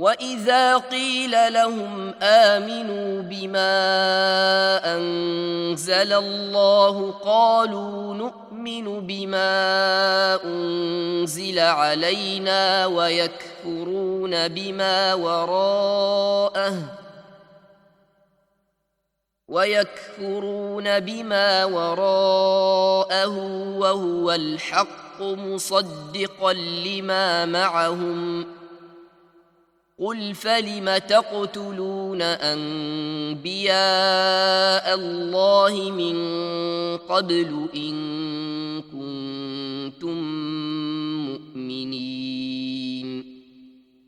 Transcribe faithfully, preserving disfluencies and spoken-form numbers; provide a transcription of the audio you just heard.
وإذا قيل لهم آمنوا بما أنزل الله قالوا نؤمن بما أنزل علينا ويكفرون بما وراءه ويكفرون بما وراءه وهو الحق مصدقا لما معهم قل فلم تقتلون أنبياء الله من قبل إن كنتم مؤمنين